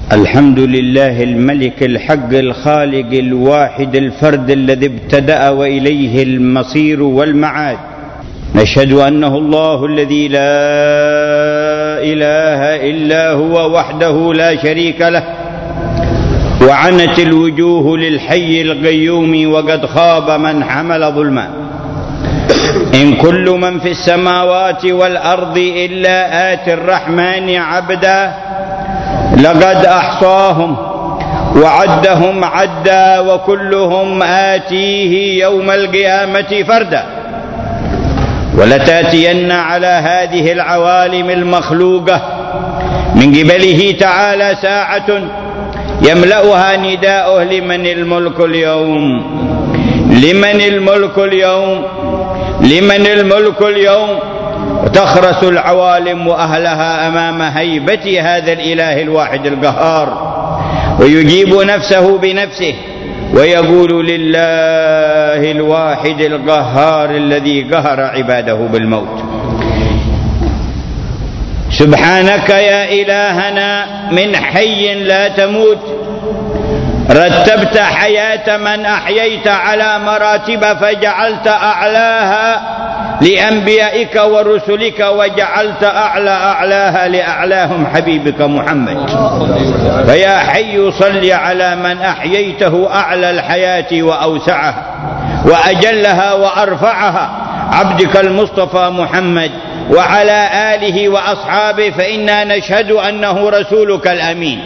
الحمد لله الملك الحق الخالق الواحد الفرد الذي ابتدأ وإليه المصير والمعاد. نشهد أنه الله الذي لا إله إلا هو وحده لا شريك له، وعنت الوجوه للحي القيوم وقد خاب من حمل ظلما. إن كل من في السماوات والأرض إلا آتي الرحمن عبدا، لقد أحصاهم وعدهم عدا وكلهم آتيه يوم القيامة فردا. ولتأتين على هذه العوالم المخلوقة من قبله تعالى ساعة يملأها نداؤه: لمن الملك اليوم، لمن الملك اليوم، لمن الملك اليوم. وتخرس العوالم وأهلها أمام هيبة هذا الإله الواحد القهار، ويجيب نفسه بنفسه ويقول: لله الواحد القهار الذي قهر عباده بالموت. سبحانك يا إلهنا من حي لا تموت، رتبت حياة من أحييت على مراتب فجعلت أعلاها لأنبيائك ورسلك، وجعلت أعلاها لأعلاهم حبيبك محمد. فيا حي صل على من أحييته أعلى الحياة وأوسعها وأجلها وأرفعها، عبدك المصطفى محمد وعلى آله وأصحابه، فإنا نشهد أنه رسولك الأمين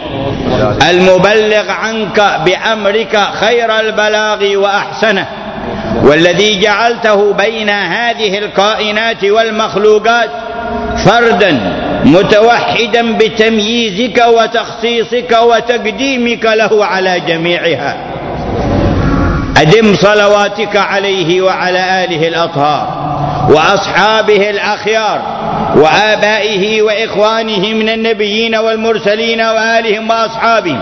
المبلغ عنك بأمرك خير البلاغ وأحسنه، والذي جعلته بين هذه الكائنات والمخلوقات فردا متوحدا بتمييزك وتخصيصك وتقديمك له على جميعها. أدم صلواتك عليه وعلى آله الأطهار وأصحابه الأخيار وآبائه وإخوانه من النبيين والمرسلين وآلهم وأصحابهم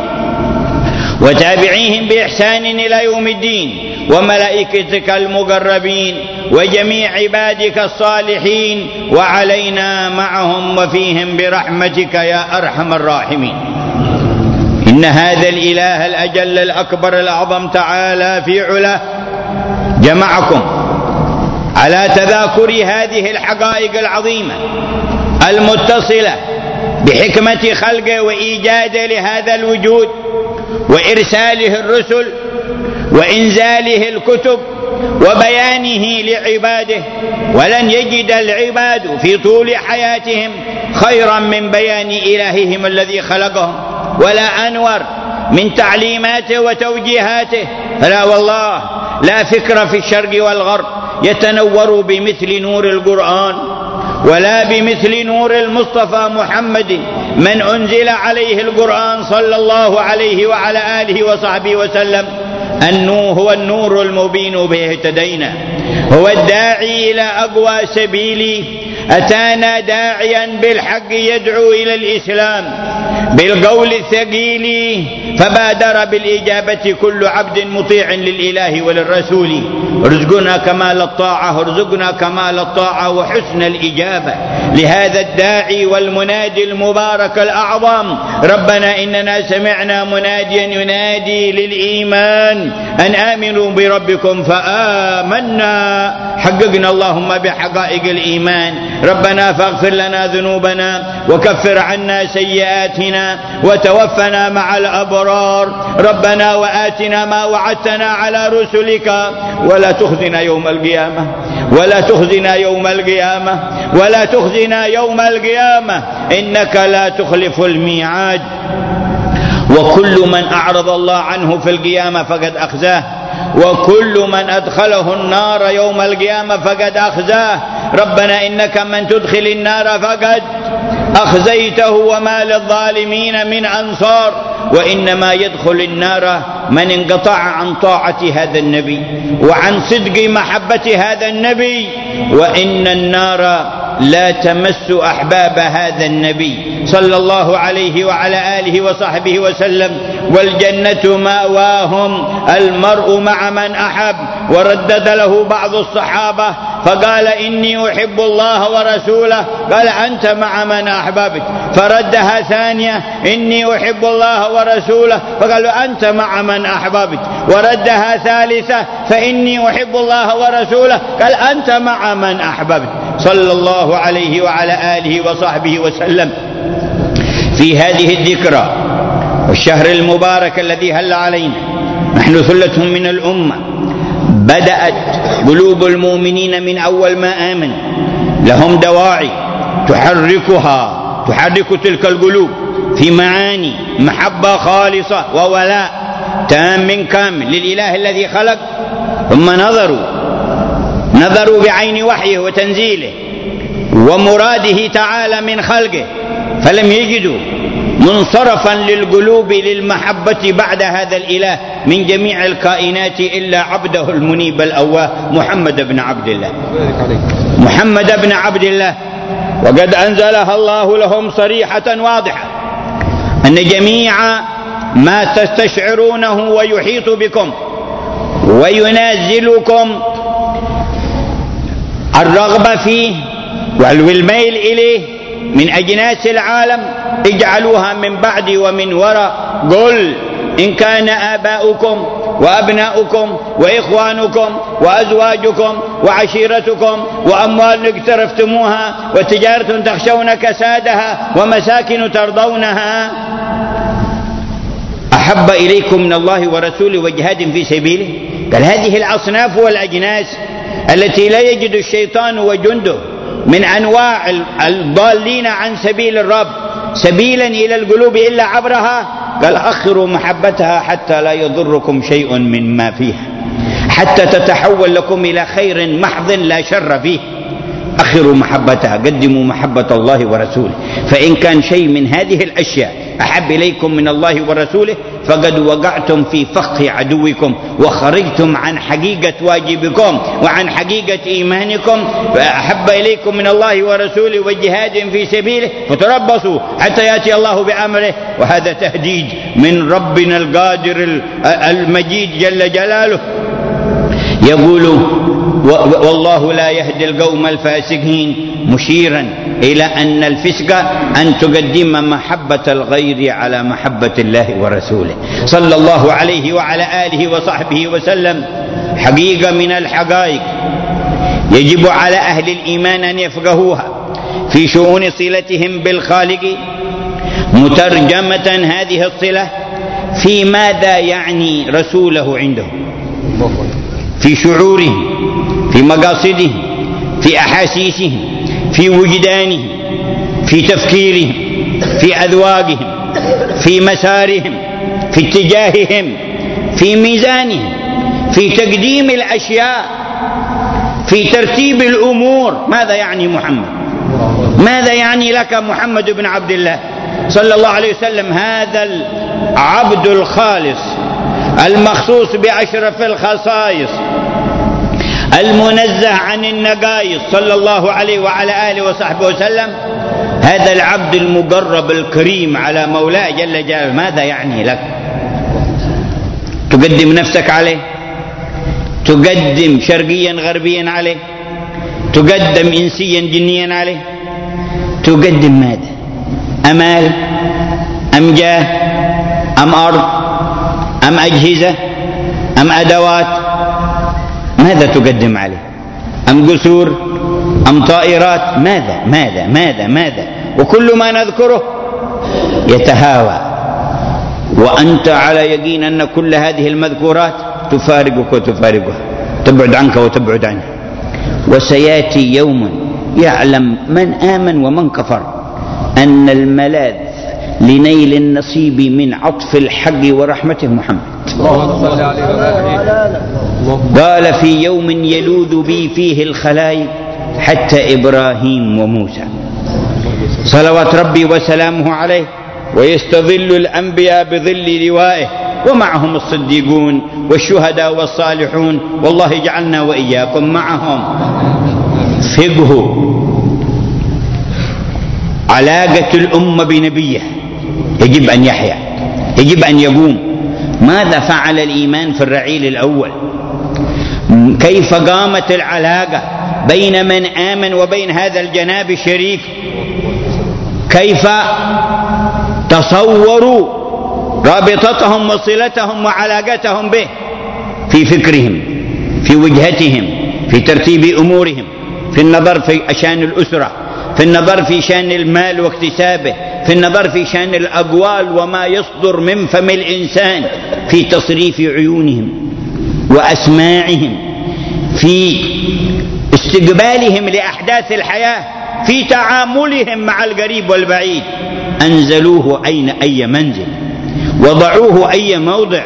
وتابعيهم بإحسان إلى يوم الدين، وملائكتك المقربين وجميع عبادك الصالحين، وعلينا معهم وفيهم برحمتك يا أرحم الراحمين. إن هذا الإله الأجل الأكبر الأعظم تعالى في علاه جمعكم على تذاكر هذه الحقائق العظيمة المتصلة بحكمة خلقه وإيجاده لهذا الوجود وإرساله الرسل وإنزاله الكتب وبيانه لعباده. ولن يجد العباد في طول حياتهم خيرا من بيان إلههم الذي خلقهم، ولا أنور من تعليماته وتوجيهاته. فلا والله لا فكر في الشرق والغرب يتنور بمثل نور القرآن، ولا بمثل نور المصطفى محمد من أنزل عليه القرآن صلى الله عليه وعلى آله وصحبه وسلم. هو النور المبين به اهتدينا، هو الداعي إلى أقوى سبيل، أتانا داعيا بالحق يدعو إلى الإسلام بالقول الثقيل، فبادر بالإجابة كل عبد مطيع للإله وللرسول. ارزقنا كمال الطاعة، ارزقنا كمال الطاعة وحسن الإجابة لهذا الداعي والمنادي المبارك الأعظم. ربنا إننا سمعنا مناديا ينادي للإيمان أن آمنوا بربكم فآمنا. حققنا اللهم بحقائق الإيمان. ربنا فاغفر لنا ذنوبنا وكفر عنا سيئاتنا وتوفنا مع الأبرار. ربنا وآتنا ما وعدتنا على رسلك ولا تخزنا يوم القيامة، ولا تخزنا يوم القيامة، ولا تخزنا يوم القيامة، إنك لا تخلف الميعاد. وكل من أعرض الله عنه في القيامة فقد أخزاه، وكل من أدخله النار يوم القيامة فقد أخزاه. ربنا إنك من تدخل النار فقد أخزيته وما للظالمين من أنصار. وإنما يدخل النار من انقطع عن طاعة هذا النبي وعن صدق محبة هذا النبي، وإن النار لا تمس أحباب هذا النبي صلى الله عليه وعلى آله وصحبه وسلم، والجنة مأواهم المرء مع من أحب. وردد له بعض الصحابة فقال إني أحب الله ورسوله، قال أنت مع من أحببت. فردها ثانية إني أحب الله ورسوله، فقال أنت مع من أحببت. وردها ثالثة فإني أحب الله ورسوله، قال أنت مع من أحببت. صلى الله عليه وعلى آله وصحبه وسلم. في هذه الذكرى والشهر المبارك الذي هل علينا، نحن ثلة من الأمة بدأت قلوب المؤمنين من أول ما آمن لهم دواعي تحرك تلك القلوب في معاني محبة خالصة وولاء تام كامل للإله الذي خلق. ثم نظروا بعين وحيه وتنزيله ومراده تعالى من خلقه، فلم يجدوا منصرفا للقلوب للمحبة بعد هذا الإله من جميع الكائنات إلا عبده المنيب الأواه محمد بن عبد الله. محمد بن عبد الله، وقد أنزلها الله لهم صريحة واضحة أن جميع ما تستشعرونه ويحيط بكم وينازلكم الرغبة فيه والميل إليه من أجناس العالم اجعلوها من بعد ومن وراء. قل إن كان آباؤكم وأبناؤكم وإخوانكم وأزواجكم وعشيرتكم وأموال اقترفتموها وتجارة تخشون كسادها ومساكن ترضونها أحب إليكم من الله ورسوله وجهاد في سبيله. قال هذه الأصناف والأجناس التي لا يجد الشيطان وجنده من أنواع الضالين عن سبيل الرب سبيلا إلى القلوب إلا عبرها، قال أخروا محبتها حتى لا يضركم شيء مما فيها، حتى تتحول لكم إلى خير محض لا شر فيه. أخروا محبتها، قدموا محبة الله ورسوله. فإن كان شيء من هذه الأشياء أحب إليكم من الله ورسوله فقد وقعتم في فخ عدوكم وخرجتم عن حقيقة واجبكم وعن حقيقة إيمانكم. فأحب إليكم من الله ورسوله وجهاد في سبيله فتربصوا حتى يأتي الله بأمره. وهذا تهديد من ربنا القادر المجيد جل جلاله، يقول والله لا يهدي القوم الفاسقين، مشيرا إلى أن الفسق أن تقدم محبة الغير على محبة الله ورسوله صلى الله عليه وعلى آله وصحبه وسلم. حقيقة من الحقائق يجب على أهل الإيمان أن يفقهوها في شؤون صلتهم بالخالق، مترجمة هذه الصلة في ماذا يعني رسوله عندهم، في شعورهم، في مقاصدهم، في أحاسيسهم، في وجدانهم، في تفكيرهم، في أذواقهم، في مسارهم، في اتجاههم، في ميزانهم، في تقديم الأشياء، في ترتيب الأمور. ماذا يعني محمد؟ ماذا يعني لك محمد بن عبد الله صلى الله عليه وسلم، هذا العبد الخالص المخصوص بأشرف الخصائص المنزه عن النقائص صلى الله عليه وعلى آله وصحبه وسلم، هذا العبد المقرب الكريم على مولاه جل جلاله. ماذا يعني لك؟ تقدم نفسك عليه، تقدم شرقيا غربيا عليه، تقدم إنسيا جنيا عليه، تقدم ماذا؟ أمال أم جاه أم أرض أم أجهزة أم أدوات؟ ماذا تقدم عليه؟ أم قصور أم طائرات؟ ماذا ماذا ماذا ماذا؟ وكل ما نذكره يتهاوى، وأنت على يقين أن كل هذه المذكورات تفارقك وتفارقها، تبعد عنك وتبعد عنه. وسيأتي يوم يعلم من آمن ومن كفر أن الملاذ لنيل النصيب من عطف الحق ورحمته محمد. قال في يوم يلوذ بي فيه الخلائق حتى إبراهيم وموسى صلوات ربي وسلامه عليه، ويستظل الأنبياء بظل لوائه ومعهم الصديقون والشهداء والصالحون، والله جعلنا وإياكم معهم. فقه علاقة الأمة بنبيه يجب أن يحيا، يجب أن يقوم. ماذا فعل الإيمان في الرعيل الأول؟ كيف قامت العلاقة بين من آمن وبين هذا الجناب الشريف. كيف تصوروا رابطتهم وصلتهم وعلاقتهم به في فكرهم، في وجهتهم، في ترتيب أمورهم، في النظر في شأن الأسرة، في النظر في شأن المال واكتسابه، في النظر في شأن الأقوال وما يصدر من فم الإنسان، في تصريف عيونهم وأسماعهم، في استقبالهم لأحداث الحياة، في تعاملهم مع القريب والبعيد. أنزلوه أي منزل، وضعوه أي موضع.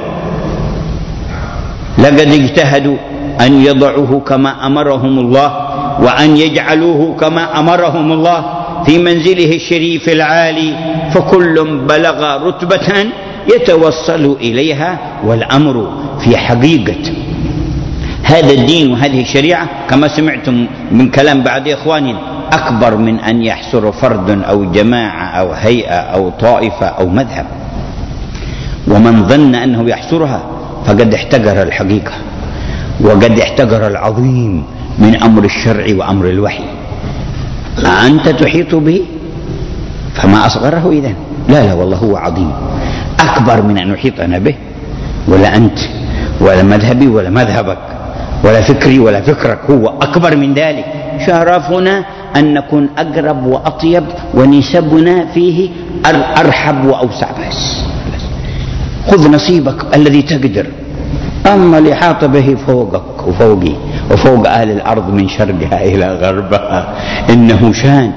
لقد اجتهدوا أن يضعوه كما أمرهم الله، وأن يجعلوه كما أمرهم الله في منزله الشريف العالي، فكل بلغ رتبة يتوصل إليها، والأمر في حقيقة هذا الدين وهذه الشريعة كما سمعتم من كلام بعض إخواننا أكبر من أن يحصر فرد أو جماعة أو هيئة أو طائفة أو مذهب. ومن ظن أنه يحصرها فقد احتقر الحقيقة، وقد احتقر العظيم من أمر الشرع وأمر الوحي. أنت تحيط به فما أصغره إذن؟ لا والله هو عظيم أكبر من أن أحيط أنا به، ولا أنت ولا مذهبي ولا مذهبك ولا فكري ولا فكرك، هو أكبر من ذلك. شرفنا أن نكون أقرب وأطيب، ونسبنا فيه أرحب وأوسع. بس خذ نصيبك الذي تقدر، أما الإحاطة به فوقك وفوقي وفوق أهل الأرض من شرقها إلى غربها إنه شان.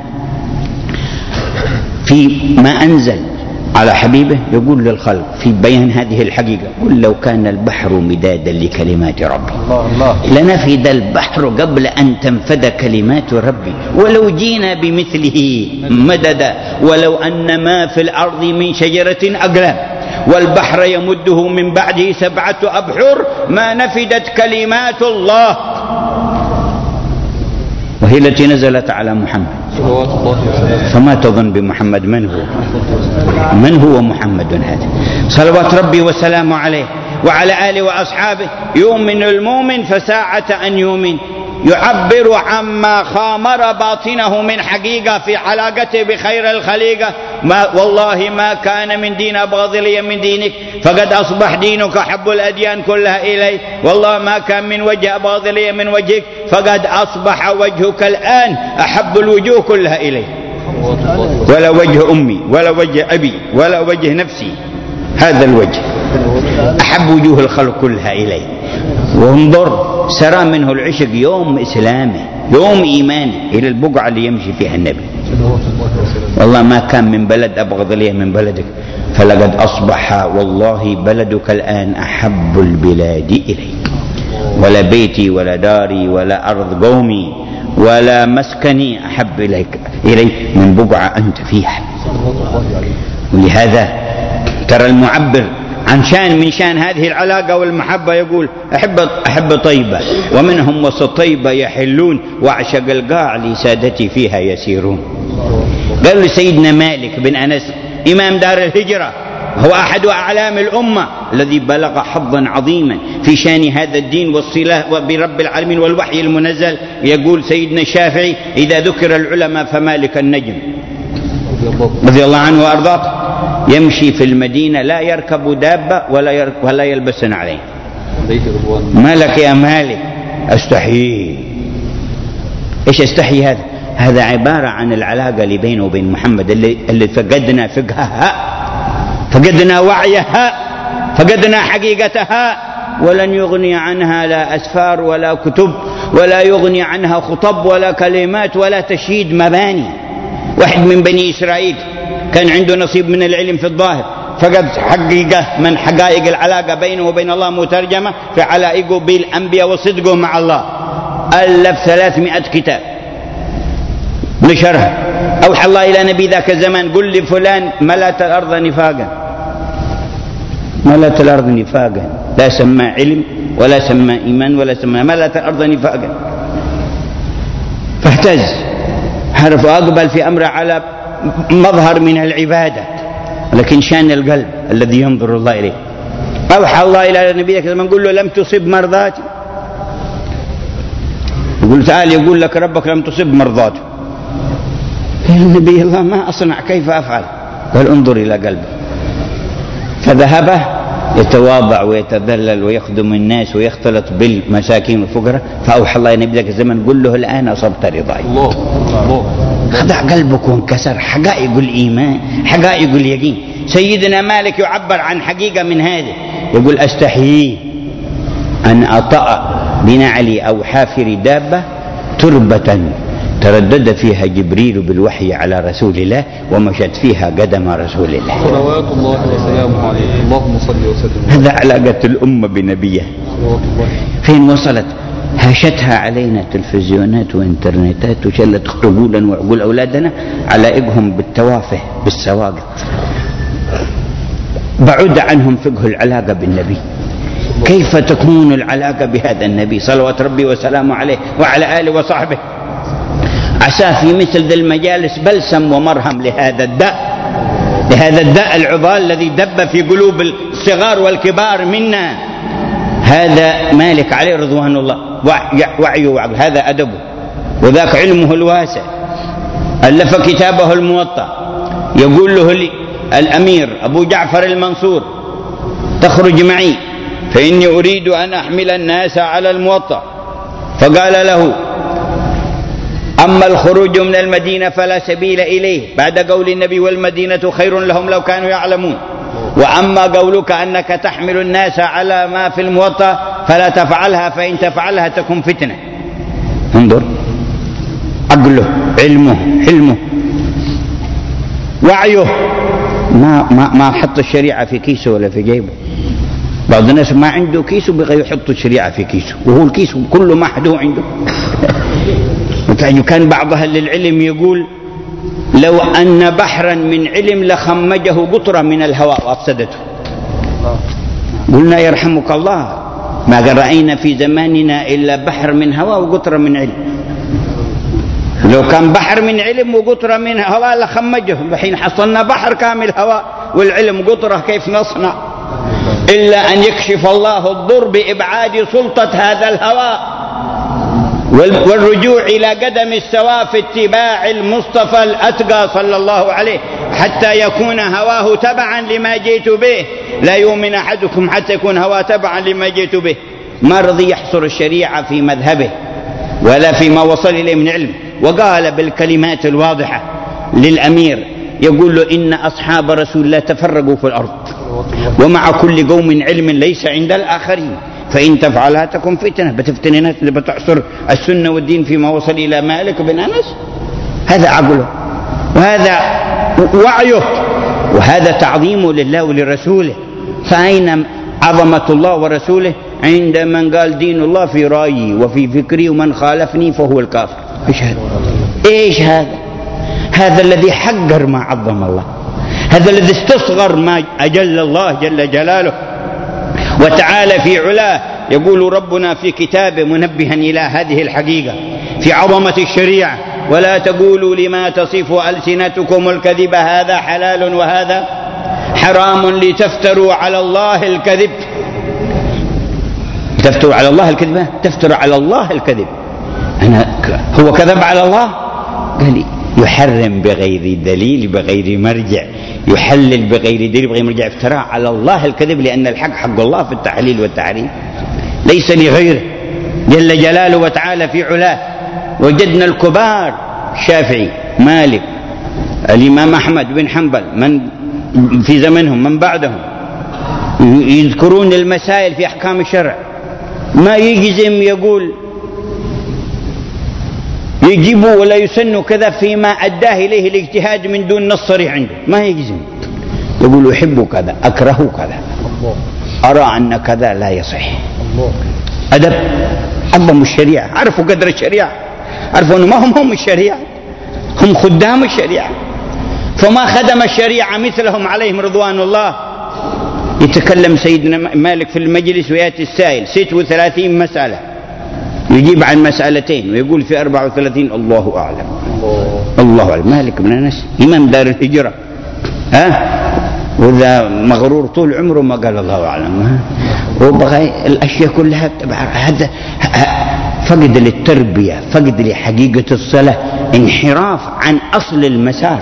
في ما أنزل على حبيبه يقول للخلق في بيان هذه الحقيقة: قل لو كان البحر مدادا لكلمات ربي لنفد البحر قبل أن تنفد كلمات ربي ولو جينا بمثله مددا ولو أن ما في الأرض من شجرة أقلام والبحر يمده من بعده 7 أبحر ما نفدت كلمات الله. وهي التي نزلت على محمد، فما تظن بمحمد من هو محمد هذا؟ صلوات ربي وسلامه عليه وعلى آله وأصحابه. يؤمن المؤمن فساعة أن يؤمن، يعبر عما خامر باطنه من حقيقة في علاقته بخير الخليقة. والله ما كان من دين أبغض لي من دينك فقد أصبح دينك أحب الأديان كلها إلي. والله ما كان من وجه أبغض لي من وجهك فقد أصبح وجهك الآن أحب الوجوه كلها إلي. ولا وجه أمي ولا وجه أبي ولا وجه نفسي، هذا الوجه أحب وجوه الخلق كلها إلي. وانظر سرى منه العشق يوم إسلامه يوم إيمانه إلى البقعة اللي يمشي فيها النبي. والله ما كان من بلد أبغض ليه من بلدك فلقد أصبح والله بلدك الآن أحب البلاد إلي. ولا بيتي ولا داري ولا أرض قومي ولا مسكني أحب إلي من بقعة أنت فيها. ولهذا ترى المعبر عن شان من شان هذه العلاقة والمحبة يقول: أحب طيبة ومنهم وسط طيبة يحلون وأعشق القاع لسادتي فيها يسيرون. قال لسيدنا مالك بن أنس إمام دار الهجرة، هو أحد أعلام الأمة الذي بلغ حظا عظيما في شان هذا الدين والصلة برب العالمين والوحي المنزل. يقول سيدنا الشافعي: إذا ذكر العلماء فمالك النجم رضي الله عنه وأرضاه يمشي في المدينة لا يركب دابة ولا يلبس عليه. ما لك يا مالك؟ أستحيي. إيش أستحيي؟ هذا عبارة عن العلاقة اللي بينه وبين محمد اللي فقدنا فقهها، فقدنا وعيها، فقدنا حقيقتها، ولن يغني عنها لا أسفار ولا كتب، ولا يغني عنها خطب ولا كلمات ولا تشييد مباني. واحد من بني إسرائيل كان عنده نصيب من العلم في الظاهر، فقد حقيقة من حقائق العلاقة بينه وبين الله مترجمة في علائقه بالأنبياء وصدقه مع الله. ألف 300 كتاب نشرها. أوحى الله إلى نبي ذاك الزمان: قل لفلان ملأت الأرض نفاقا. ملأت الأرض نفاقا، لا سمى علم ولا سمى إيمان ولا سمى، ملأت الأرض نفاقا. فاهتز، حرف وأقبل في أمره على مظهر من العبادة، لكن شان القلب الذي ينظر الله إليه. أوحى الله إلى نبي ذاك الزمان: قل له لم تصب مرضاتي. يقول تعال يقول لك ربك لم تصب مرضاته. قال النبي الله ما أصنع كيف أفعل؟ قال انظر إلى قلبه. فذهب يتواضع ويتذلل ويخدم الناس ويختلط بالمساكين والفقراء، فأوحى الله النبي ذاك الزمن قل له الآن أصبت رضاي. خضع قلبك وانكسر. حقائق الإيمان، حقائق اليقين. سيدنا مالك يعبر عن حقيقة من هذه، يقول أستحيي أن أطأ بنعلي أو حافر دابة تربة تردد فيها جبريل بالوحي على رسول الله ومشت فيها قدم رسول الله صلوات الله وسلامه عليه. اللهم صل وسلم. هذا علاقة الأمة بنبيها. فين وصلت؟ هاشتها علينا تلفزيونات وانترنتات وشلت عقولا وعقول أولادنا علائقهم بالتوافه بالسواقط. بعد عنهم فقه العلاقة بالنبي. كيف تكون العلاقة بهذا النبي صلوات ربي وسلامه عليه وعلى آله وصحبه؟ عسى في مثل ذي المجالس بلسم ومرهم لهذا الداء العضال الذي دب في قلوب الصغار والكبار منا. هذا مالك عليه رضوان الله، وعيه وعقل، هذا أدبه وذاك علمه الواسع. ألف كتابه الموطأ. يقول له الأمير أبو جعفر المنصور تخرج معي فإني أريد أن أحمل الناس على الموطأ. فقال له أما الخروج من المدينة فلا سبيل إليه بعد قول النبي والمدينة خير لهم لو كانوا يعلمون، وأما قولك أنك تحمل الناس على ما في الموطأ فلا تفعلها فإن تفعلها تكون فتنة. انظر عقله، علمه، حلمه، وعيه. ما حط الشريعة في كيسه ولا في جيبه. بعض الناس ما عنده كيسه بغى يحط الشريعة في كيسه، وهو الكيس كله محدو عنده. كان بعض أهل العلم يقول لو أن بحرا من علم لخمجه قطرة من الهواء وأفسدته. قلنا يرحمك الله ما رأينا في زماننا إلا بحر من هواء وقطرة من علم. لو كان بحر من علم وقطرة من هواء لخمجه. الحين حصلنا بحر كامل هواء والعلم قطرة، كيف نصنع؟ إلا أن يكشف الله الضر بإبعاد سلطة هذا الهواء والرجوع إلى قدم السواء في اتباع المصطفى الأتقى صلى الله عليه حتى يكون هواه تبعا لما جئت به. لا يؤمن أحدكم حتى يكون هواه تبعا لما جئت به. ما رضي يحصر الشريعة في مذهبه ولا فيما وصل إليه من علم. وقال بالكلمات الواضحة للأمير، يقول له إن أصحاب رسول الله تفرقوا في الأرض ومع كل قوم علم ليس عند الآخرين، فإن تفعلها تكون فتنة. بتفتن الناس اللي بتحصر السنة والدين فيما وصل إلى مالك بن أنس. هذا عقله وهذا وعيه وهذا تعظيمه لله ولرسوله. فأين عظمة الله ورسوله عند من قال دين الله في رأيي وفي فكري ومن خالفني فهو الكافر؟ إيش هذا؟ هذا الذي حقر ما عظم الله، هذا الذي استصغر ما أجل الله جل جلاله وتعالى في علاه. يقول ربنا في كتابه منبها إلى هذه الحقيقة في عظمة الشريعة: ولا تقولوا لما تصف ألسنتكم الكذب هذا حلال وهذا حرام لتفتروا على الله الكذب. تفتروا على الله الكذب، تفتروا على الله الكذب. هو كذب على الله؟ قال يحرم بغير دليل بغير مرجع، يحلل بغير دليل بغير مرجع، افتراء على الله الكذب، لأن الحق حق الله في التحليل والتحريم ليس لغيره جل جلاله وتعالى في علاه. وجدنا الكبار الشافعي مالك الإمام أحمد بن حنبل من في زمنهم من بعدهم يذكرون المسائل في أحكام الشرع، ما يجزم يقول يجيبوا ولا يسنوا كذا فيما أداه إليه الاجتهاد من دون نص صريح عنده، ما يجزم، يقول أحب كذا أكره كذا أرى أن كذا لا يصح. أدب، عظموا الشريعة، عرفوا قدر الشريعة، عرفوا أنه ما هم الشريعة، هم خدام الشريعة، فما خدم الشريعة مثلهم عليهم رضوان الله. يتكلم سيدنا مالك في المجلس ويأتي السائل 36 مسألة يجيب عن مسألتين ويقول في 34 الله أعلم. الله أعلم. مالك بن أنس إمام دار الهجرة، وإذا مغرور طول عمره ما قال الله أعلم، وبغى الأشياء كلها هذا فقد للتربية، فقد لحقيقة الصلاة، انحراف عن أصل المسار،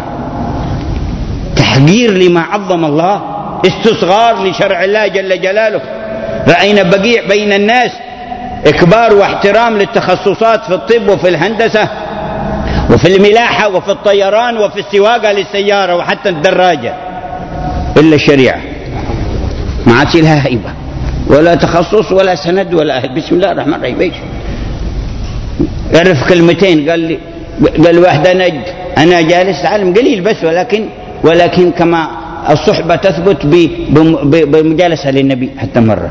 تحقير لما عظم الله، استصغار لشرع الله جل جلاله. رأينا بقيع بين الناس إكبار واحترام للتخصصات في الطب وفي الهندسة وفي الملاحة وفي الطيران وفي السواقة للسيارة وحتى الدراجة، إلا الشريعة ما عادش لها هيبة ولا تخصص ولا سند ولا أهل. بسم الله الرحمن الرحيم. ايش يعرف كلمتين؟ قال واحد أنا جالس أتعلم قليل بس، ولكن كما الصحبة تثبت بمجالسة للنبي حتى مرة.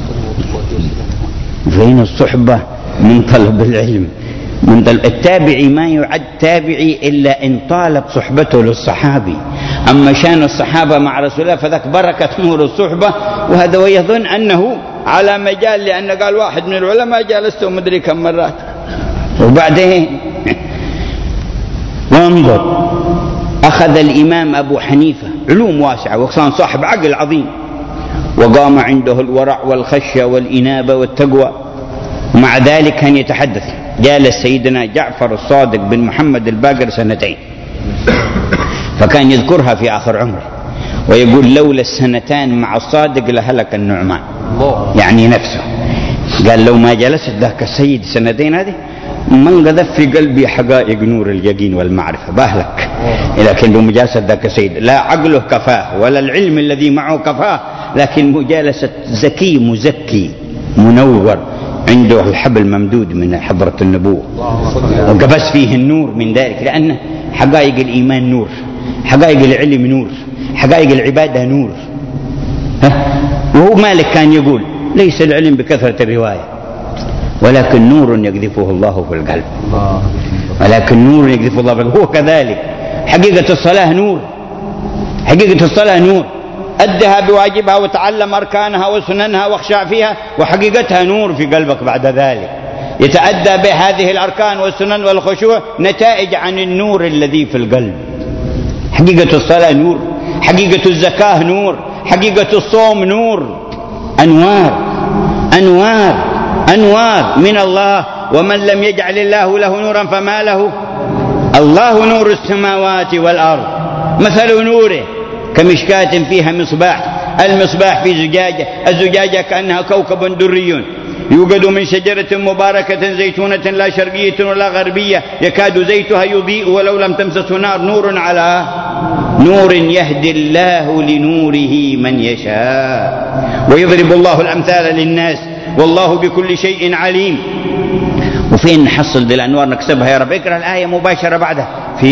فين الصحبة من طلب العلم؟ من التابعي ما يعد تابعي إلا إن طالب صحبته للصحابي. أما شان الصحابة مع رسول الله فذاك بركة نور الصحبة، وهذا ويظن أنه على مجال، لأن قال واحد من العلماء جالسته مدري كم مرات. وبعدين وانظر، أخذ الإمام أبو حنيفة علوم واسعة وكان صاحب عقل عظيم، وقام عنده الورع والخشية والإنابة والتقوى، ومع ذلك كان يتحدث. جالس سيدنا جعفر الصادق بن محمد الباقر 2 سنين، فكان يذكرها في آخر عمره ويقول لولا 2 سنين مع الصادق لهلك النعمان، يعني نفسه. قال لو ما جلست ذاك السيد 2 سنين هذه من قذف في قلبي حقائق نور اليقين والمعرفة بأهلك. لكن بمجالسة ذاك السيد لا عقله كفاه ولا العلم الذي معه كفاه، لكن مجالسة ذكي مزكي منور عنده الحبل ممدود من حضرة النبوة، وقبس فيه النور من ذلك، لأن حقائق الإيمان نور، حقائق العلم نور، حقائق العبادة نور. وهو مالك كان يقول ليس العلم بكثرة الرواية ولكن نور يقذفه الله في القلب، ولكن نور يقذفه الله في القلب. هو كذلك حقيقة الصلاة نور، حقيقة الصلاة نور، أدها بواجبها وتعلم أركانها وسننها واخشع فيها، وحقيقتها نور في قلبك. بعد ذلك يتأدى بهذه الأركان والسنن والخشوع نتائج عن النور الذي في القلب. حقيقة الصلاة نور، حقيقة الزكاة نور، حقيقة الصوم نور، أنوار أنوار أنوار من الله. ومن لم يجعل الله له نورا فما له؟ الله نور السماوات والأرض، مثل نوره كمشكاة فيها مصباح، المصباح في زجاجة، الزجاجة كأنها كوكب دري يوجد من شجرة مباركة زيتونة لا شرقية ولا غربية يكاد زيتها يضيء ولو لم تمسسه نار، نور على نور يهدي الله لنوره من يشاء ويضرب الله الأمثال للناس والله بكل شيء عليم. وفين نحصل ذي الأنوار نكسبها يا رب؟ اقرأ الآية مباشرة بعدها. في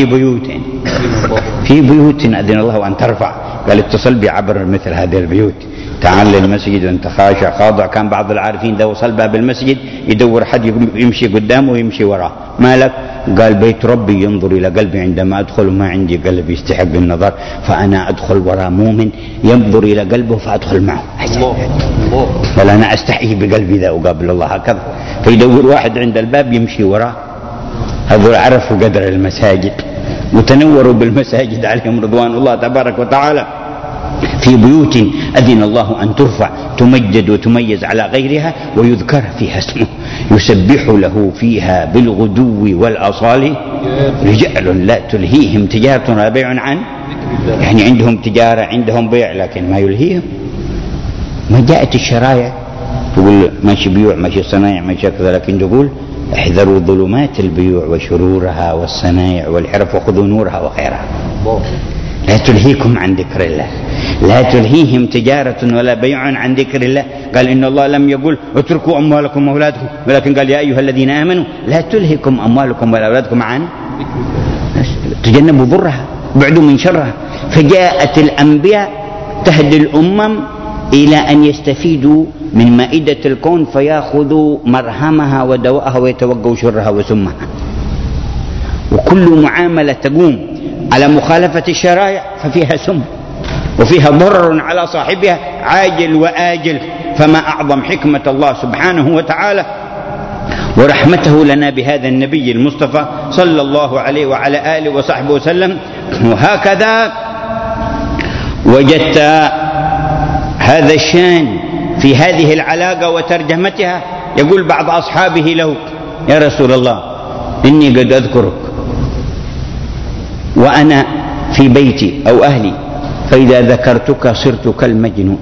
بيوت أذن الله أن ترفع. قال اتصل بعبر مثل هذه البيوت، تعال للمسجد وانت خاشع خاضع. كان بعض العارفين ده وصل باب المسجد يدور حد يمشي قدامه ويمشي وراه، مالك؟ قال بيت ربي ينظر إلى قلبي عندما أدخل، ما عندي قلب يستحق النظر، فأنا أدخل وراء مؤمن ينظر إلى قلبه فأدخل معه. قال أنا أستحي بقلبي إذا أقابل الله هكذا. فيدور واحد عند الباب يمشي وراه. هذول عرفوا قدر المساجد وتنوروا بالمساجد عليهم رضوان الله تبارك وتعالى. في بيوت أذن الله أن ترفع تمجد وتميز على غيرها ويذكر فيها اسمه يسبح له فيها بالغدو والآصال رجال لا تلهيهم تجارة ولا بيع عن، يعني عندهم تجارة عندهم بيع لكن ما يلهيهم. ما جاءت الشرائع تقول ماشي بيوع ماشي صنايع ماشي كذا، لكن تقول احذروا ظلمات البيوع وشرورها والصنايع والحرف وخذوا نورها وخيرها. لا تلهيكم عن ذكر الله، لا تلهيهم تجارة ولا بيع عن ذكر الله. قال إن الله لم يقول اتركوا أموالكم وأولادكم، ولكن قال يا أيها الذين آمنوا لا تلهكم أموالكم ولا أولادكم عن، تجنبوا ضرها بعدوا من شرها. فجاءت الأنبياء تهدي الأمم إلى أن يستفيدوا من مائدة الكون فيأخذوا مرهمها ودواءها ويتوقوا شرها وسمها. وكل معاملة تقوم على مخالفة الشرائع ففيها سم وفيها ضرر على صاحبها عاجل وآجل. فما أعظم حكمة الله سبحانه وتعالى ورحمته لنا بهذا النبي المصطفى صلى الله عليه وعلى آله وصحبه وسلم. وهكذا وجدت هذا الشان في هذه العلاقة وترجمتها. يقول بعض أصحابه له يا رسول الله إني قد أذكرك وأنا في بيتي أو أهلي، فإذا ذكرتك صرت كالمجنون.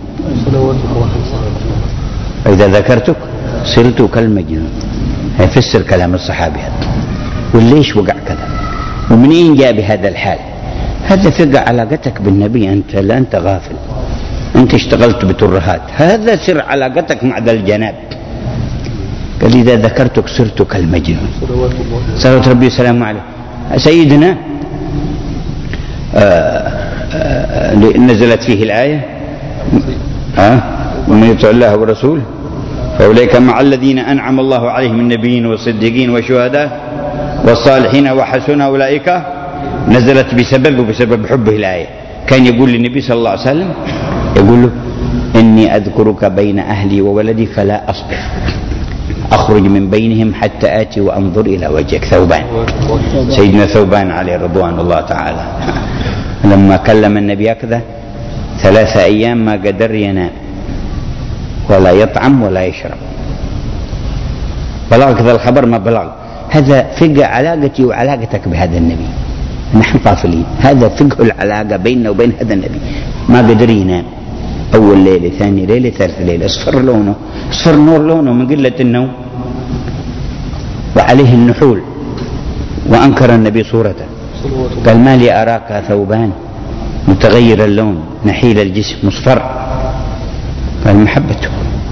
فإذا ذكرتك صرت كالمجنون. هيفسر كلام الصحابي هذا. وليش وقع كذا؟ ومنين جاء بهذا الحال؟ هذا فقع علاقتك بالنبي. أنت لا أنت غافل، أنت اشتغلت بترهات. هذا سر علاقتك مع ذا الجناب. قال إذا ذكرتك صرت كالمجنون. صلوات ربي وسلامه عليه. سيدنا نزلت فيه الآية ومن يطع الله ورسوله فأولئك مع الذين أنعم الله عليهم من النبيين والصديقين والشهداء والصالحين وحسن أولئك. نزلت بسبب حبه الآية. كان يقول للنبي صلى الله عليه وسلم، يقول له إني أذكرك بين أهلي وولدي فلا أصبر، أخرج من بينهم حتى آتي وأنظر إلى وجهك. ثوبان، سيدنا ثوبان عليه رضوان الله تعالى، لما كلم النبي هكذا 3 أيام ما قدر ينام ولا يطعم ولا يشرب. بلغك ذا الخبر ما بلغ. هذا فقه علاقتي وعلاقتك بهذا النبي. نحن طافلين. هذا فقه العلاقة بيننا وبين هذا النبي. ما قدر ينام أول ليلة، ثاني ليلة، ثالث ليلة. اصفر لونه، اصفر نور لونه من قلة النوم، وعليه النحول. وأنكر النبي صورته، قال ما لي أراك ثوبان متغير اللون نحيل الجسم مصفر. قال محبته،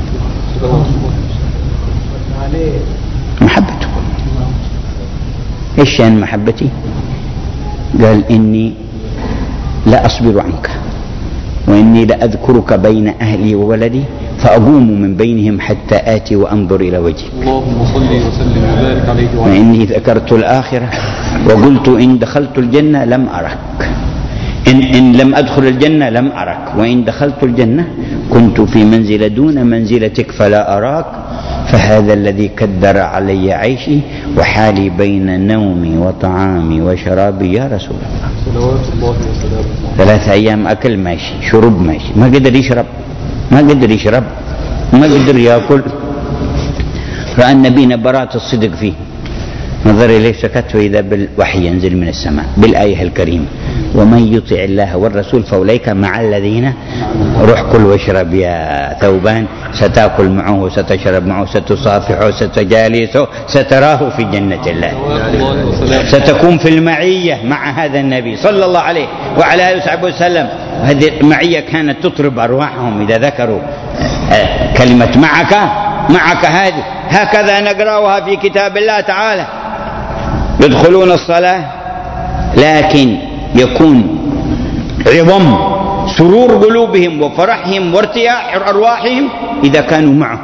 محبته. ايش شأن محبتي؟ قال إني لا أصبر عنك وإني لأذكرك بين أهلي وولدي فأقوم من بينهم حتى آتي وأنظر إلى وجهك. اللهم صل وسلم وبارك عليه. وإني ذكرت الآخرة وقلت إن دخلت الجنة لم أرك، إن لم أدخل الجنة لم أرك، وإن دخلت الجنة كنت في منزلة دون منزلتك فلا أراك، فهذا الذي كدر علي عيشي وحالي بين نومي وطعامي وشرابي يا رسول الله. صلوات الله وسلامه. 3 أيام أكل ماشي، شرب ماشي، ما قدر يشرب، ما قدر يشرب، ما قدر يأكل. رأى النبي نبرات الصدق فيه، نظر إليه سكت، وإذا بالوحي ينزل من السماء بالآية الكريمة ومن يطع الله والرسول فأولئك مع الذين. روح كل واشرب يا ثوبان، ستأكل معه، ستشرب معه، ستصافحه، ستجالسه، ستراه في جنة الله، ستكون في المعية مع هذا النبي صلى الله عليه وعلى آله وصحبه وسلم. هذه المعية كانت تطرب أرواحهم إذا ذكروا كلمة معك هذه. هكذا نقرأها في كتاب الله تعالى. يدخلون الصلاة لكن يكون عظم سرور قلوبهم وفرحهم وارتياح أرواحهم إذا كانوا معه،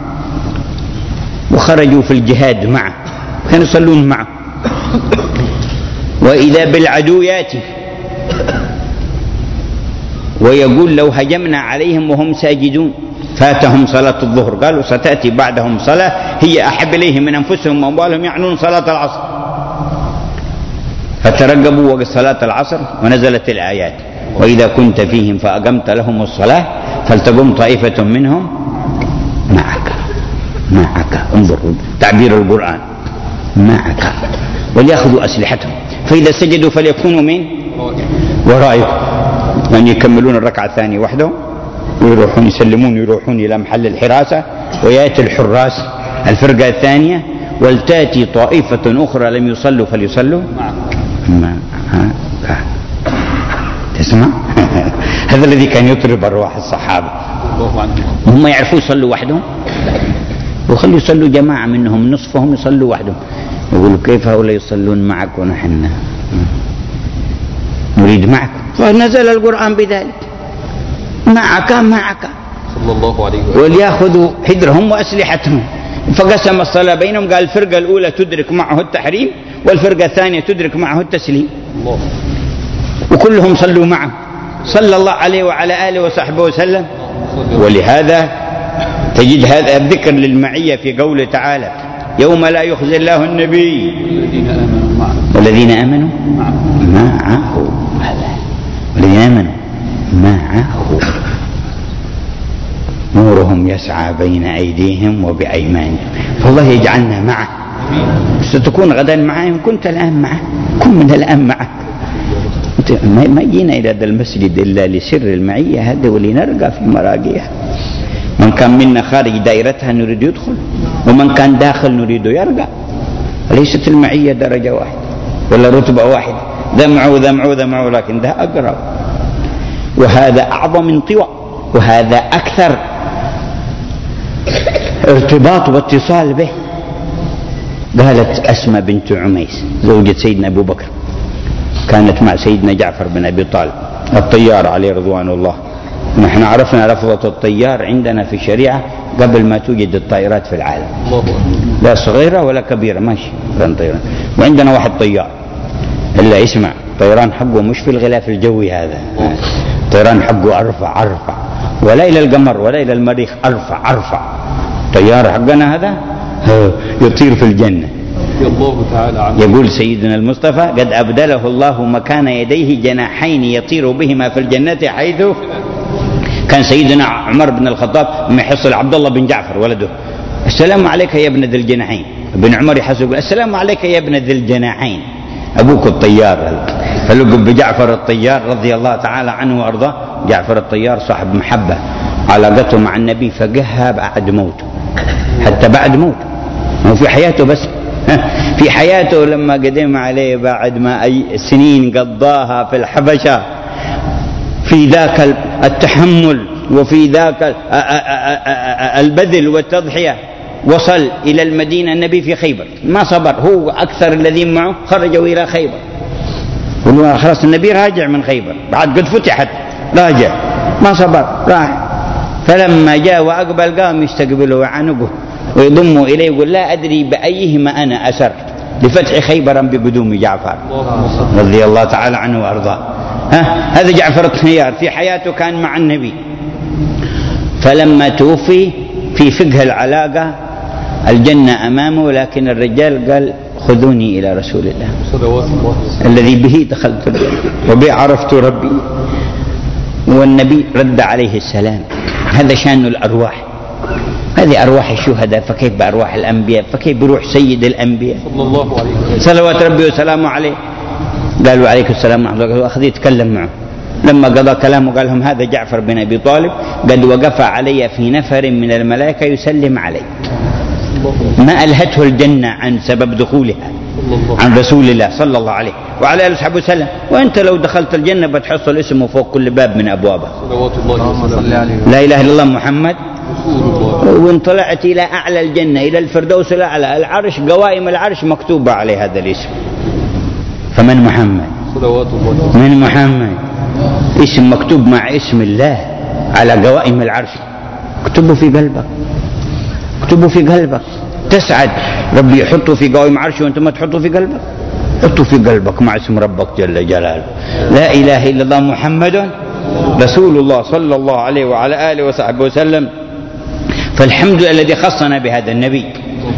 وخرجوا في الجهاد معه، كانوا يصلون معه. وإذا بالعدو يأتي ويقول لو هجمنا عليهم وهم ساجدون فاتهم صلاة الظهر، قالوا ستأتي بعدهم صلاة هي أحب إليهم من أنفسهم وأموالهم، يعنون صلاة العصر، فترقبوا وقت صلاة العصر ونزلت الآيات وإذا كنت فيهم فأقمت لهم الصلاة فلتقم طائفة منهم معك. انظروا تعبير القرآن، معك، وليأخذوا أسلحتهم فإذا سجدوا فليكونوا من ورائكم، يعني يكملون الركعة الثانية وحدهم ويروحون يسلمون، يروحون إلى محل الحراسة، ويأتي الحراس الفرقة الثانية ولتأتي طائفة أخرى لم يصلوا فليصلوا معك. تسمع؟ هذا الذي كان يطرب أرواح الصحابة. هم يعرفوا يصلوا وحدهم وخلوا يصلوا جماعة منهم، نصفهم يصلوا وحدهم. يقولوا كيف هؤلاء يصلون معك ونحن نريد معك؟ فنزل القرآن بذلك، معك صلى الله عليه وسلم. وليأخذوا حذرهم وأسلحتهم. فقسم الصلاة بينهم، قال الفرقة الأولى تدرك معه التحريم والفرقة الثانية تدرك معه التسليم، وكلهم صلوا معه صلى الله عليه وعلى آله وصحبه وسلم. ولهذا تجد هذا الذكر للمعية في قوله تعالى يوم لا يخزي الله النبي والذين آمنوا معه، والذين آمنوا معه نورهم يسعى بين أيديهم وبأيمانهم. فالله يجعلنا معه ستكون غدا معي إن كنت الآن معه، كن من الآن معه. ما جينا إلى هذا المسجد إلا لسر المعية هذا ولنرقى في مراقيها. من كان منا خارج دائرتها نريد يدخل، ومن كان داخل نريد يرقى. ليست المعية درجة واحدة ولا رتبة واحدة، ذمعوا لكن ده أقرب، وهذا أعظم انطواء، وهذا أكثر ارتباط واتصال به. قالت أسماء بنت عميس زوجة سيدنا أبو بكر، كانت مع سيدنا جعفر بن أبي طالب الطيار عليه رضوان الله. نحن عرفنا لفظة الطيار عندنا في الشريعة قبل ما توجد الطائرات في العالم، لا صغيرة ولا كبيرة، ماشي طيران. وعندنا واحد طيار إلا اسمع، طيران حقه مش في الغلاف الجوي، هذا طيران حقه أرفع، ولا إلى القمر ولا إلى المريخ، أرفع. طيار حقنا هذا يطير في الجنة. يقول سيدنا المصطفى: قد أبدله الله مكان يديه جناحين يطير بهما في الجنة، حيث كان سيدنا عمر بن الخطاب لما يحصل عبد الله بن جعفر ولده: السلام عليك يا ابن ذي الجناحين. ابن عمر يحسب: السلام عليك يا ابن ذي الجناحين، أبوك الطيار. فلقب بجعفر الطيار رضي الله تعالى عنه وأرضاه. جعفر الطيار صاحب محبة، علاقته مع النبي فقهها بعد موته، حتى بعد موته، مو في حياته بس، في حياته لما قدم عليه بعد ما أي سنين قضاها في الحبشة، في ذاك التحمل وفي ذاك البذل والتضحية، وصل إلى المدينة. النبي في خيبر ما صبر، هو أكثر الذين معه خرجوا إلى خيبر، خلاص النبي راجع من خيبر بعد قد فتحت، راجع ما صبر راح. فلما جاء وأقبل قام يستقبله وعنقه ويضمه إليه يقول: لا أدري بأيهما أنا أسر لفتح خيبر بقدوم جعفر رضي الله تعالى عنه وأرضاه. هذا جعفر الطيار في حياته كان مع النبي. فلما توفي في فقه العلاقة الجنة أمامه، لكن الرجال قال: خذوني إلى رسول الله الذي به دخلت الجنة وبه عرفت ربي. والنبي رد عليه السلام. هذا شأن الأرواح، هذه أرواح الشهداء، فكيف بأرواح الأنبياء؟ فكيف بروح سيد الأنبياء صلى الله عليه وسلم صلوات ربي وسلامه عليه؟ قالوا: عليك السلام ورحمة الله. أخذ يتكلم معه. لما قضى كلامه قال لهم: هذا جعفر بن أبي طالب قد وقف علي في نفر من الملائكة يسلم علي، ما ألهته الجنة عن سبب دخولها عن رسول الله صلى الله عليه وعلى آله وصحبه وسلم. وأنت لو دخلت الجنة بتحصل اسمه فوق كل باب من أبوابها، لا إله إلا الله محمد. وإن طلعت إلى أعلى الجنة إلى الفردوس الأعلى، العرش قوائم العرش مكتوبة عليه هذا الاسم. فمن محمد؟ من محمد اسم مكتوب مع اسم الله على قوائم العرش. اكتبه في قلبك، اكتبه في قلبك تسعد. ربي يحطه في قوائم عرشه وانت ما تحطه في قلبك، حطه في قلبك مع اسم ربك جل جلاله. لا إله إلا الله محمد رسول الله صلى الله عليه وعلى آله وصحبه وسلم. فالحمد لله الذي خصنا بهذا النبي.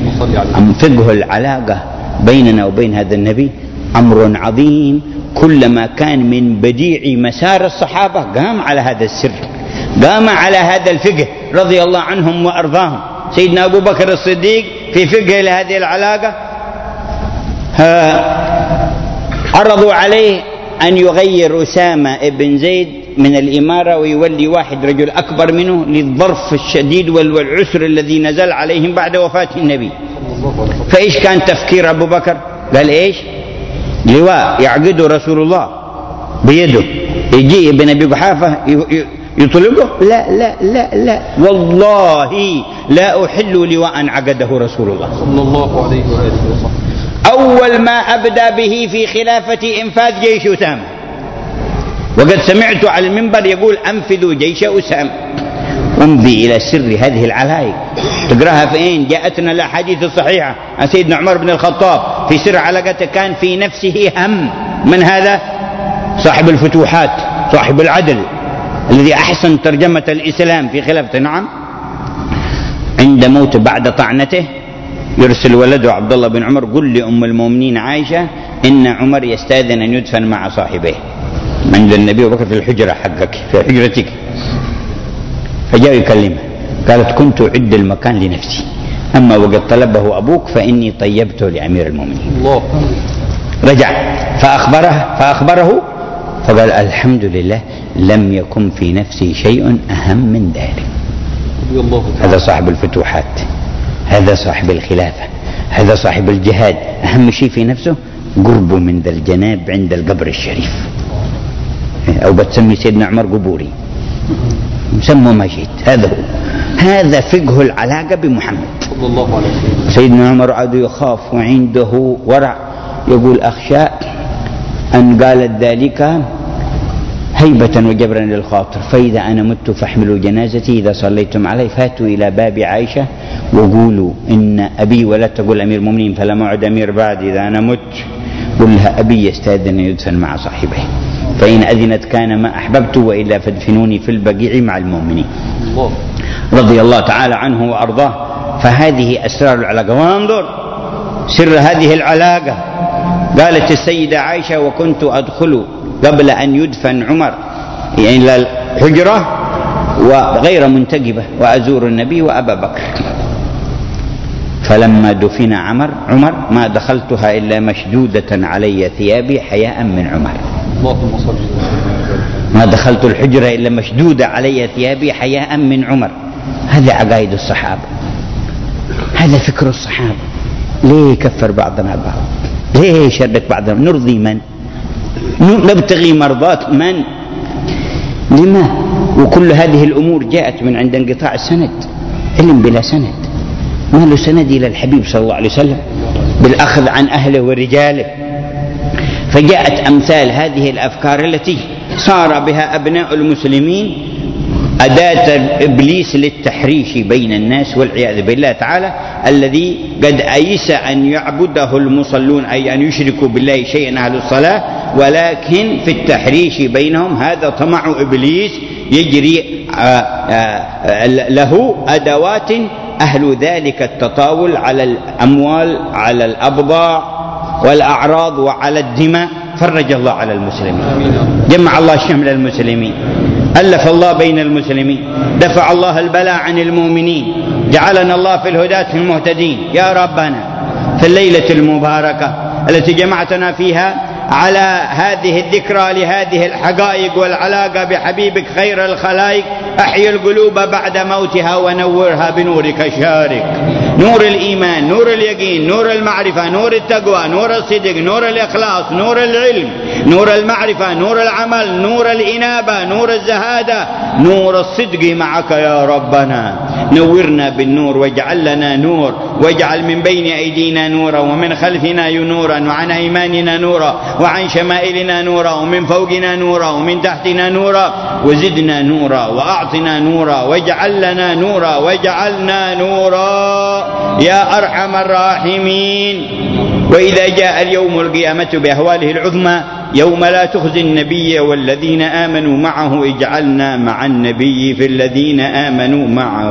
فقه العلاقة بيننا وبين هذا النبي أمر عظيم. كلما كان من بديع مسار الصحابة قام على هذا السر، قام على هذا الفقه رضي الله عنهم وأرضاهم. سيدنا أبو بكر الصديق في فقه لهذه العلاقة عرضوا عليه أن يغير أسامة بن زيد من الإمارة ويولي واحد رجل أكبر منه للظرف الشديد والعسر الذي نزل عليهم بعد وفاة النبي. فإيش كان تفكير أبو بكر؟ قال: إيش؟ لواء يعقده رسول الله بيده، يجي ابن أبي قحافة يطلقه؟ لا لا لا لا، والله لا أحل لواء عقده رسول الله صلى الله عليه وسلم. أول ما أبدأ به في خلافة إنفاذ جيش أسامة، وقد سمعت على المنبر يقول: أنفذوا جيش أسامة. امضي إلى سر هذه العلايق، تقراها فين؟ جاءتنا الأحاديث الصحيحة عن سيدنا عمر بن الخطاب في سر علاقته. كان في نفسه هم من هذا صاحب الفتوحات، صاحب العدل الذي أحسن ترجمة الإسلام في خلافته. نعم، عند موت بعد طعنته يرسل ولده عبد الله بن عمر: قل لأم المؤمنين عائشة إن عمر يستأذن أن يدفن مع صاحبه عند النبي وبكر في الحجرة حقك، في حجرتك. فجاء يكلمه، قالت: كنت أعد المكان لنفسي، أما وقد طلبه أبوك فإني طيبته لأمير المؤمنين. الله. رجع فأخبره فقال الحمد لله لم يكن في نفسي شيء أهم من ذلك. هذا صاحب الفتوحات، هذا صاحب الخلافة، هذا صاحب الجهاد. أهم شيء في نفسه قربه من ذا الجناب عند القبر الشريف، أو بتسمي سيدنا عمر قبوري، سموا ما شئت. هذا هو، هذا فقه العلاقة بمحمد صلى الله عليه وسلم. سيدنا عمر عاد يخاف وعنده ورع، يقول أخشى أن قالت ذلك هيبة وجبرا للخاطر، فإذا أنا مت فاحملوا جنازتي، إذا صليتم علي فاتوا إلى باب عائشة وقولوا إن أبي، ولا تقول أمير المؤمنين فلا موعد أمير بعد، إذا أنا مت قل لها أبي يستأذن أن يدفن مع صاحبه، فإن أذنت كان ما أحببت، وإلا فادفنوني في البقيع مع المؤمنين. رضي الله تعالى عنه وأرضاه. فهذه أسرار العلاقة. وانظر سر هذه العلاقة، قالت السيدة عائشة وكنت أدخل قبل أن يدفن عمر يعني إلى الحجرة وغير منتجبة وأزور النبي وأبا بكر، فلما دفن عمر ما دخلتها إلا مشدودة علي ثيابي حياء من عمر. ما دخلت الحجرة إلا مشدودة علي ثيابي حياء من عمر. هذا عقائد الصحابة، هذا فكر الصحابة. ليه كفر بعضنا بعض؟ ليه شرك بعضنا؟ نرضي من؟ نبتغي مرضات من؟ لما؟ وكل هذه الأمور جاءت من عند انقطاع السند. علم بلا سند ما له سند إلى الحبيب صلى الله عليه وسلم بالأخذ عن أهله ورجاله. فجاءت أمثال هذه الأفكار التي صار بها أبناء المسلمين أداة إبليس للتحريش بين الناس والعياذ بالله تعالى، الذي قد أيس أن يعبده المصلون، أي أن يشركوا بالله شيئا أهل الصلاة، ولكن في التحريش بينهم هذا طمع إبليس يجري له أدوات أهل ذلك التطاول على الأموال، على الأبضاع والأعراض وعلى الدماء. فرج الله على المسلمين، جمع الله شمل المسلمين، ألف الله بين المسلمين، دفع الله البلاء عن المؤمنين، جعلنا الله في الهداة المهتدين. يا ربنا في الليلة المباركة التي جمعتنا فيها على هذه الذكرى لهذه الحقائق والعلاقة بحبيبك خير الخلائق، أحيي القلوب بعد موتها ونورها بنورك الشارق، نور الإيمان، نور اليقين، نور المعرفة، نور التقوى، نور الصدق، نور الإخلاص، نور العلم، نور المعرفة، نور العمل، نور الإنابة، نور الزهادة، نور الصدق معك يا ربنا. نورنا بالنور واجعل لنا نور، واجعل من بين أيدينا نورا ومن خلفنا نورا وعن أيماننا نورا وعن شمائلنا نورا ومن فوقنا نورا ومن تحتنا نورا، وزدنا نورا وأعطنا نورا واجعل لنا نورا واجعلنا نورا يا أرحم الراحمين. وإذا جاء اليوم القيامة بأهواله العظمى يوم لا تخزي النبي والذين آمنوا معه، اجعلنا مع النبي في الذين آمنوا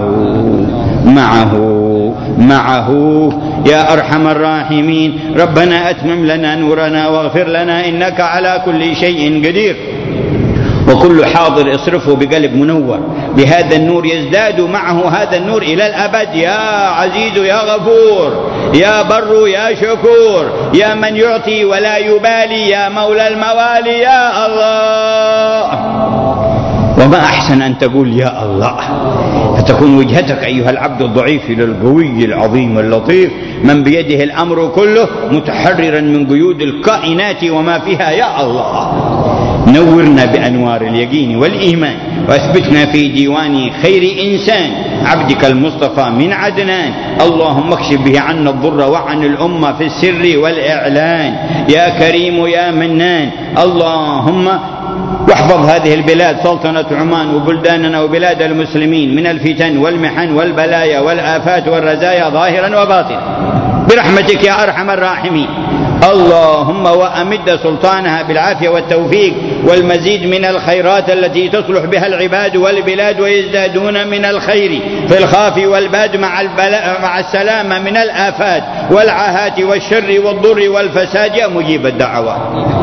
معه يا أرحم الراحمين. ربنا أتمم لنا نورنا واغفر لنا إنك على كل شيء قدير. وكل حاضر اصرفه بقلب منور بهذا النور، يزداد معه هذا النور إلى الأبد. يا عزيز يا غفور يا بر يا شكور يا من يعطي ولا يبالي يا مولى الموالي يا الله. وما أحسن أن تقول يا الله، فتكون وجهتك أيها العبد الضعيف للقوي العظيم اللطيف من بيده الأمر كله متحررا من قيود الكائنات وما فيها. يا الله نورنا بأنوار اليقين والإيمان، وأثبتنا في ديوان خير إنسان عبدك المصطفى من عدنان. اللهم اكشف به عنا الضر وعن الأمة في السر والإعلان يا كريم يا منان. اللهم واحفظ هذه البلاد سلطنة عمان وبلداننا وبلاد المسلمين من الفتن والمحن والبلايا والآفات والرزايا ظاهرا وباطنا برحمتك يا أرحم الراحمين. اللهم وأمد سلطانها بالعافية والتوفيق والمزيد من الخيرات التي تصلح بها العباد والبلاد ويزدادون من الخير في الخاف والباد مع السلامة من الآفات والعاهات والشر والضر والفساد يا مجيب الدعوات.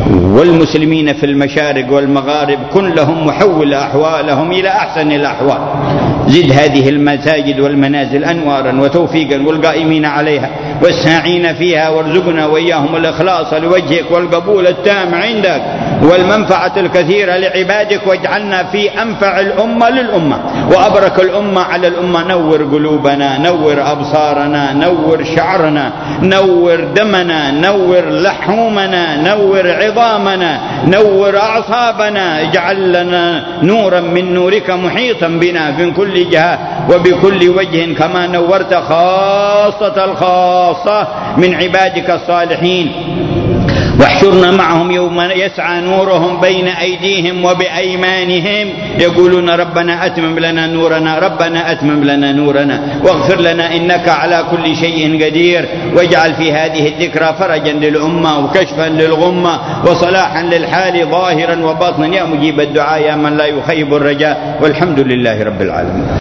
والمسلمين في المشارق والمغارب كن لهم محول أحوالهم إلى أحسن الأحوال. زد هذه المساجد والمنازل أنوارا وتوفيقا والقائمين عليها والساعين فيها، وارزقنا وإياهم الإخلاص لوجهك والقبول التام عندك والمنفعة الكثيرة لعبادك، واجعلنا في أنفع الأمة للأمة وأبرك الأمة على الأمة. نور قلوبنا، نور أبصارنا، نور شعرنا، نور دمنا، نور لحومنا، نور عظامنا، نور أعصابنا. اجعل لنا نورا من نورك محيطا بنا من كل جهة وبكل وجه، كما نورت خاصة الخاصة من عبادك الصالحين. واحشرنا معهم يوم يسعى نورهم بين أيديهم وبأيمانهم يقولون ربنا أتمم لنا نورنا، ربنا أتمم لنا نورنا واغفر لنا إنك على كل شيء قدير. واجعل في هذه الذكرى فرجا للأمة وكشفا للغمة وصلاحا للحال ظاهرا وباطنا، يا مجيب الدعاء يا من لا يخيب الرجاء، والحمد لله رب العالمين.